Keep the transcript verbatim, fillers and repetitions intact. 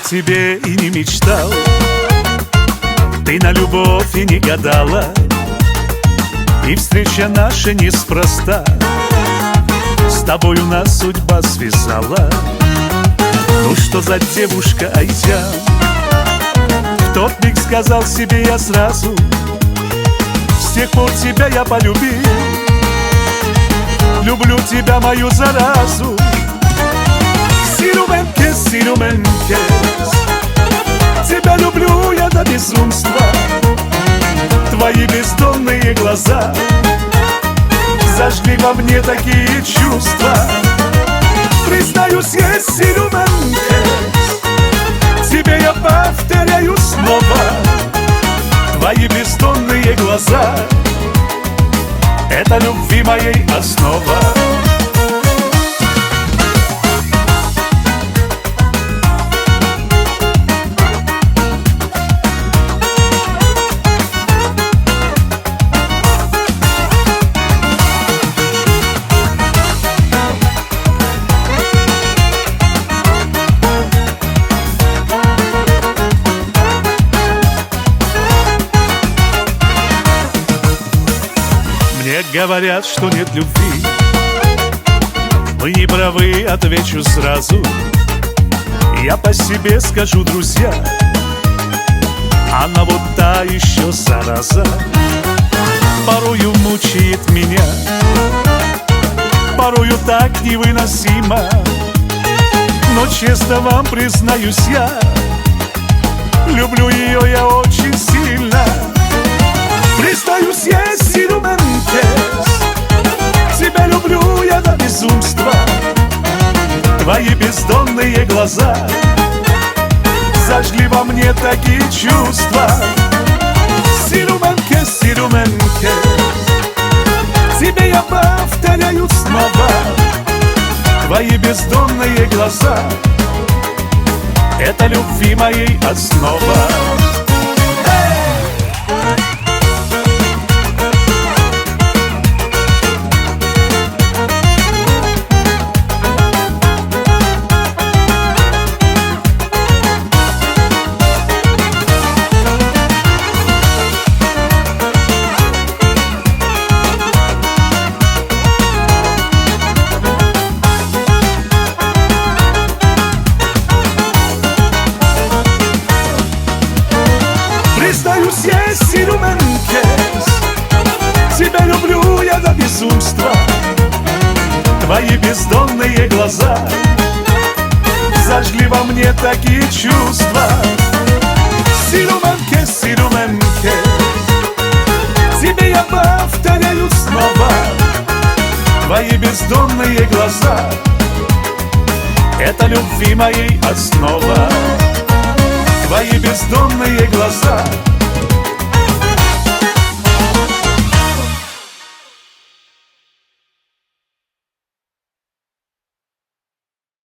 тебе и не мечтал, ты на любовь и не гадала, и встреча наша неспроста. С тобою нас судьба связала. Ну что за девушка Айзян? В тот миг сказал себе я сразу, с тех пор тебя я полюбил. Люблю тебя, мою заразу. Сируменке, сируменке, тебя люблю я до безумства. Твои бездонные глаза зажгли во мне такие чувства. Признаюсь, я сируменке, тебе я повторяю снова. Твои бездонные глаза — это любви моей основа. Мне говорят, что нет любви. Вы не правы, отвечу сразу. Я по себе скажу, друзья, она вот та еще зараза. Порою мучает меня, порою так невыносимо. Но честно вам признаюсь я, люблю ее я очень сильно. Признаюсь, я сируменке, тебя люблю я до безумства. Твои бездонные глаза зажгли во мне такие чувства. Сируменке, сируменке, тебе я повторяю снова. Твои бездонные глаза — это любви моей основа. Признаюсь, я сируменке, тебя люблю я до безумства. Твои бездонные глаза зажгли во мне такие чувства. Сируменке, сируменке, тебе я повторяю снова. Твои бездонные глаза — это любви моей основа. Твои бездонные глаза